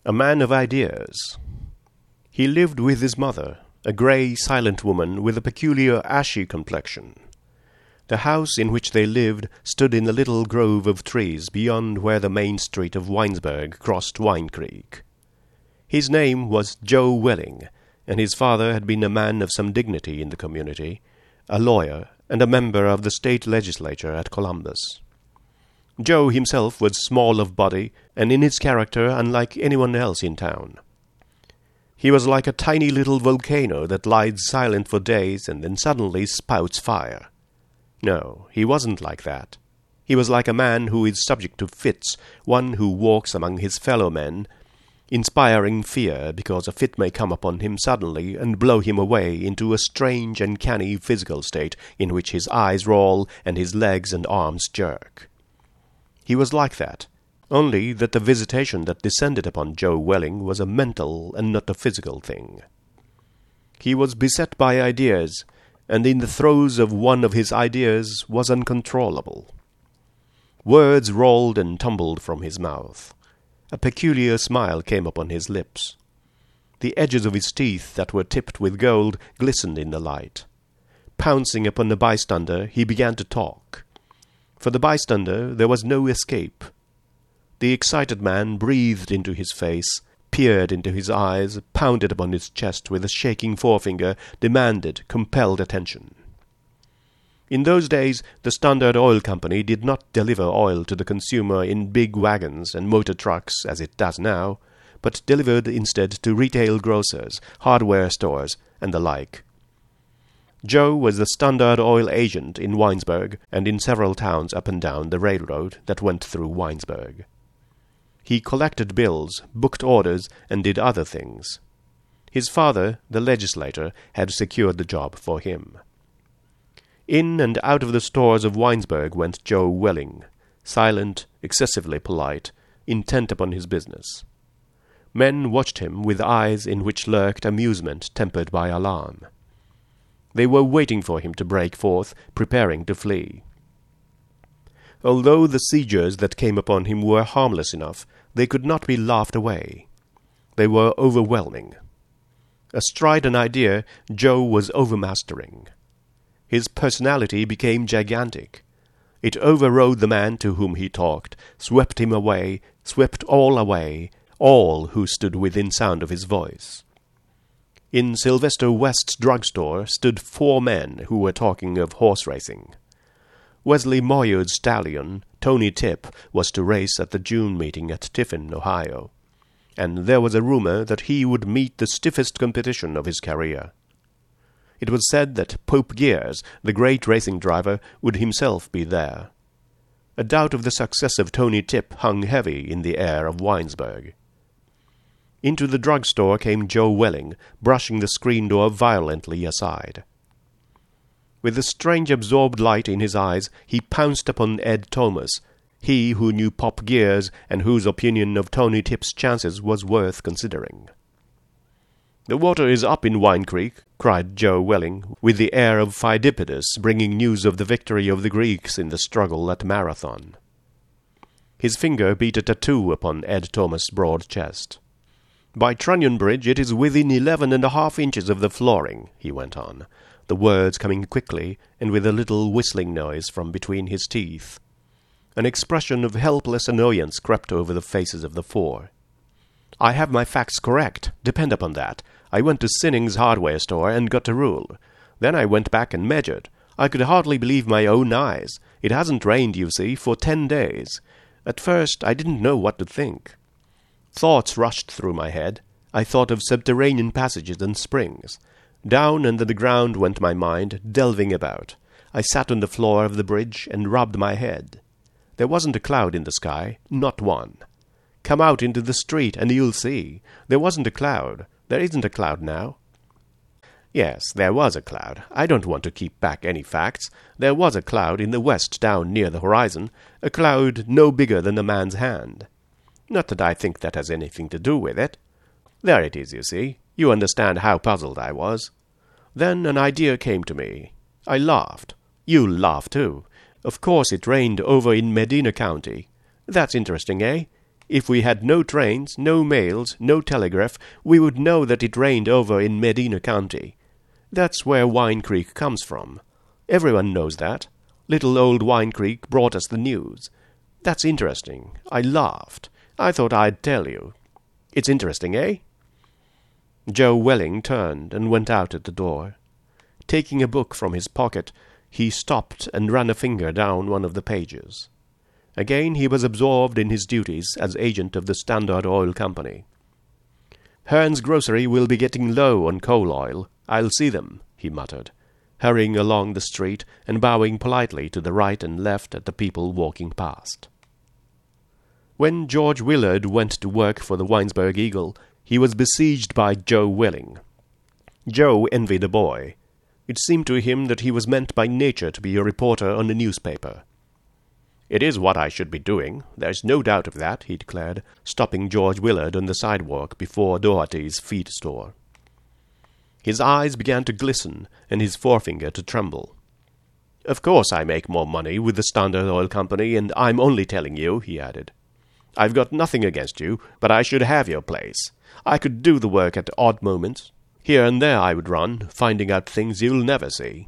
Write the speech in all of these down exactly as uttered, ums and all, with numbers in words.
A man of ideas. He lived with his mother, a grey, silent woman with a peculiar ashy complexion. The house in which they lived stood in a little grove of trees beyond where the main street of Winesburg crossed Wine Creek. His name was Joe Welling, and his father had been a man of some dignity in the community, a lawyer, and a member of the state legislature at Columbus. Joe himself was small of body, and in his character unlike anyone else in town. He was like a tiny little volcano that lies silent for days and then suddenly spouts fire. No, he wasn't like that. He was like a man who is subject to fits, one who walks among his fellow men, inspiring fear because a fit may come upon him suddenly and blow him away into a strange and canny physical state in which his eyes roll and his legs and arms jerk. He was like that, only that the visitation that descended upon Joe Welling was a mental and not a physical thing. He was beset by ideas, and in the throes of one of his ideas was uncontrollable. Words rolled and tumbled from his mouth. A peculiar smile came upon his lips. The edges of his teeth that were tipped with gold glistened in the light. Pouncing upon the bystander, he began to talk. For the bystander there was no escape. The excited man breathed into his face, peered into his eyes, pounded upon his chest with a shaking forefinger, demanded, compelled attention. In those days the Standard Oil Company did not deliver oil to the consumer in big wagons and motor trucks as it does now, but delivered instead to retail grocers, hardware stores, and the like. Joe was the Standard Oil agent in Winesburg and in several towns up and down the railroad that went through Winesburg. He collected bills, booked orders, and did other things. His father, the legislator, had secured the job for him. In and out of the stores of Winesburg went Joe Welling, silent, excessively polite, intent upon his business. Men watched him with eyes in which lurked amusement tempered by alarm. They were waiting for him to break forth, preparing to flee. Although the seizures that came upon him were harmless enough, they could not be laughed away. They were overwhelming. Astride an idea, Joe was overmastering. His personality became gigantic. It overrode the man to whom he talked, swept him away, swept all away, all who stood within sound of his voice. In Sylvester West's drugstore stood four men who were talking of horse racing. Wesley Moyer's stallion, Tony Tip, was to race at the June meeting at Tiffin, Ohio, and there was a rumor that he would meet the stiffest competition of his career. It was said that Pope Gears, the great racing driver, would himself be there. A doubt of the success of Tony Tip hung heavy in the air of Winesburg. Into the drugstore came Joe Welling, brushing the screen door violently aside. With a strange absorbed light in his eyes, he pounced upon Ed Thomas, he who knew Pop Gears and whose opinion of Tony Tip's chances was worth considering. "The water is up in Wine Creek," cried Joe Welling, with the air of Pheidippides bringing news of the victory of the Greeks in the struggle at Marathon. His finger beat a tattoo upon Ed Thomas' broad chest. "By Trunnion Bridge it is within eleven and a half inches of the flooring," he went on, the words coming quickly and with a little whistling noise from between his teeth. An expression of helpless annoyance crept over the faces of the four. "I have my facts correct, depend upon that. I went to Sinning's hardware store and got a rule. Then I went back and measured. I could hardly believe my own eyes. It hasn't rained, you see, for ten days. At first I didn't know what to think. Thoughts rushed through my head. I thought of subterranean passages and springs. Down under the ground went my mind, delving about. I sat on the floor of the bridge and rubbed my head. There wasn't a cloud in the sky, not one. Come out into the street and you'll see. There wasn't a cloud. There isn't a cloud now." "Yes, there was a cloud. I don't want to keep back any facts. There was a cloud in the west down near the horizon, a cloud no bigger than a man's hand. Not that I think that has anything to do with it. There it is, you see. You understand how puzzled I was. Then an idea came to me. I laughed. You laughed, too. Of course it rained over in Medina County. That's interesting, eh? If we had no trains, no mails, no telegraph, we would know that it rained over in Medina County. That's where Wine Creek comes from. Everyone knows that. Little old Wine Creek brought us the news. That's interesting. I laughed. I thought I'd tell you. It's interesting, eh?" Joe Welling turned and went out at the door. Taking a book from his pocket, he stopped and ran a finger down one of the pages. Again he was absorbed in his duties as agent of the Standard Oil Company. "Hearn's grocery will be getting low on coal oil. I'll see them," he muttered, hurrying along the street and bowing politely to the right and left at the people walking past. When George Willard went to work for the Winesburg Eagle, he was besieged by Joe Welling. Joe envied the boy. It seemed to him that he was meant by nature to be a reporter on a newspaper. "It is what I should be doing, there's no doubt of that," he declared, stopping George Willard on the sidewalk before Doherty's feed store. His eyes began to glisten and his forefinger to tremble. "Of course I make more money with the Standard Oil Company, and I'm only telling you," he added. "I've got nothing against you, but I should have your place. I could do the work at odd moments. Here and there I would run, finding out things you'll never see."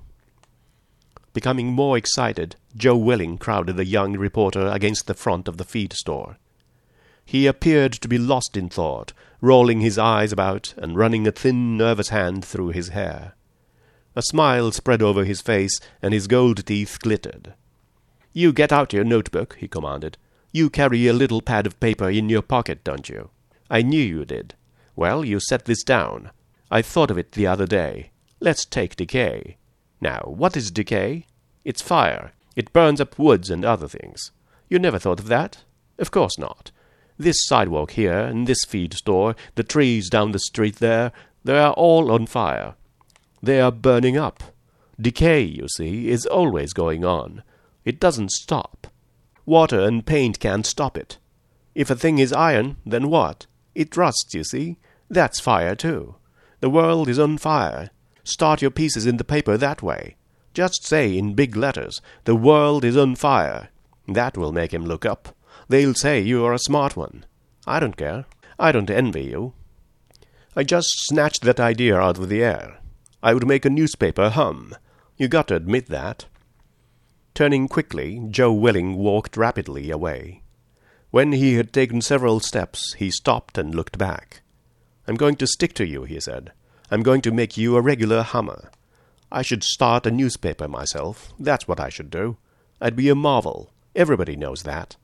Becoming more excited, Joe Welling crowded the young reporter against the front of the feed store. He appeared to be lost in thought, rolling his eyes about and running a thin, nervous hand through his hair. A smile spread over his face, and his gold teeth glittered. "You get out your notebook," he commanded. "You carry a little pad of paper in your pocket, don't you? I knew you did. Well, you set this down. I thought of it the other day. Let's take decay. Now, what is decay? It's fire. It burns up woods and other things. You never thought of that? Of course not. This sidewalk here, and this feed store, the trees down the street there, they are all on fire. They are burning up. Decay, you see, is always going on. It doesn't stop. Water and paint can't stop it. If a thing is iron, then what? It rusts, you see. That's fire, too. The world is on fire. Start your pieces in the paper that way. Just say in big letters, 'The world is on fire.' That will make him look up. They'll say you are a smart one. I don't care. I don't envy you. I just snatched that idea out of the air. I would make a newspaper hum. You got to admit that." Turning quickly, Joe Welling walked rapidly away. When he had taken several steps, he stopped and looked back. "I'm going to stick to you," he said. "I'm going to make you a regular hummer. I should start a newspaper myself. That's what I should do. I'd be a marvel. Everybody knows that."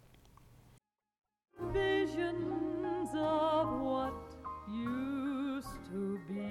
Visions of what used to be.